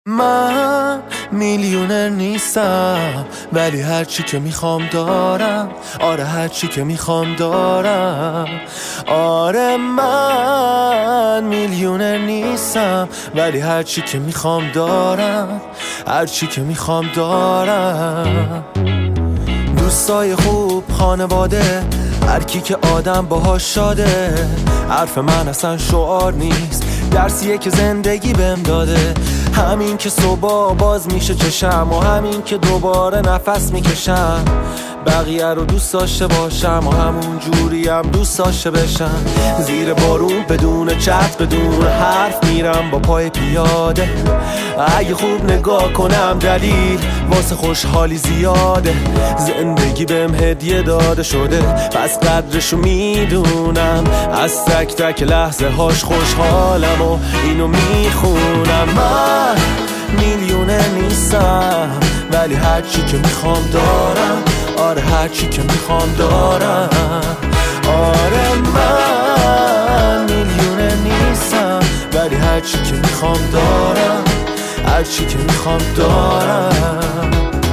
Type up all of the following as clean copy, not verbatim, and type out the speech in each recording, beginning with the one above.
من میلیونر نیستم ولی هرچی که میخوام دارم. آره هرچی که میخوام دارم. آره من میلیونر نیستم ولی هرچی که میخوام دارم. هرچی که میخوام دارم. دوستای خوب، خانواده، هر کی که آدم باهاش شاده. حرف من اصلا شعار نیست، درسیه که زندگی بهم داده. همین که صبح باز میشه چشم و همین که دوباره نفس میکشم. بقیه رو دوست داشته باشم و همون جوری هم دوست داشته بشم. زیر بارون بدون چتر بدون حرف میرم با پای پیاده. اگه خوب نگاه کنم دلیل واسه خوشحالی زیاده. زندگی بهم هدیه داده شده پس قدرشو میدونم. از تک تک لحظه هاش خوشحالم و اینو میخونم. من میلیونر نیستم ولی هرچی که میخوام دارم. آره هرچی که میخوام دارم. آره من میلیونر نیستم ولی هرچی که میخوام دارم. هرچی که میخوام دارم.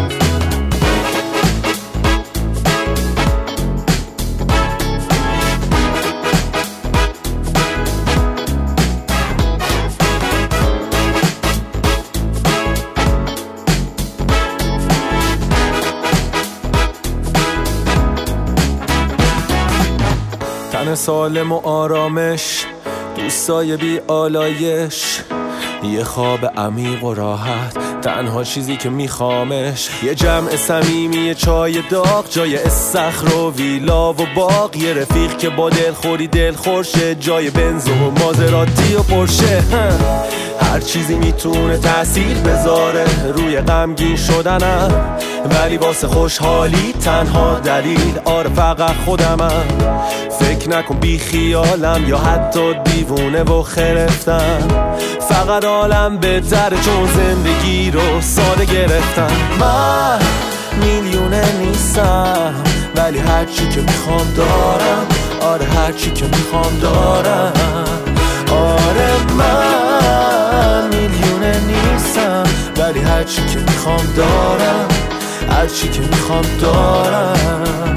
تن سالم و آرامش، دوستای بی آلایش، یه خواب عمیق و راحت، تنها چیزی که میخوامش. یه جمع صمیمی، یه چای داغ جای استخر و ویلا و باغ. یه رفیق که با دلخوری دلخورشه جای بنز و مازراتی و پرشه. هر چیزی میتونه تأثیر بذاره روی غمگین شدنم، ولی واسه خوشحالی تنها دلیل آره فقط خودمم. فکر نکن بی خیالم یا حتی دیوونه و خرفتم. فقط عالم بهتره چون زندگی رو ساده گرفتم. من میلیونر نیستم ولی هرچی که میخوام دارم. آره هرچی که میخوام دارم. آره من میلیونر نیستم ولی هرچی که میخوام دارم. هرچی که میخوام دارم.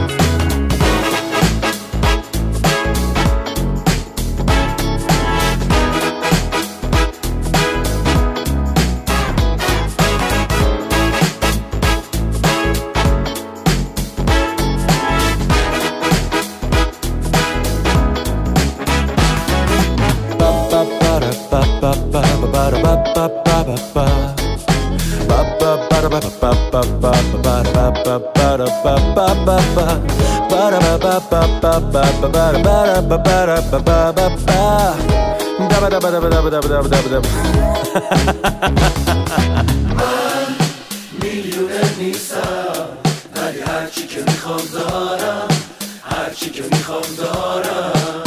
من میلیونر نیستم ولی هرچی که میخوام دارم. هرچی که میخوام دارم.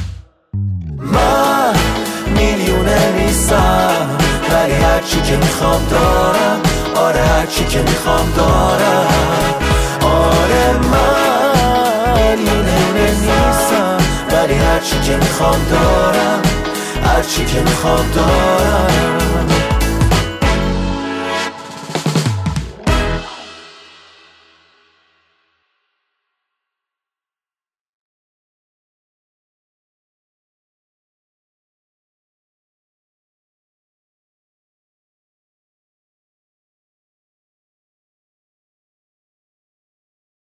من میلیونر نیستم ولی هرچی که میخوام دارم. آره هرچی که میخوام دارم. آره من میلیونر نیستم ولی هرچی که میخوام دارم. هرچی که میخوام دارم.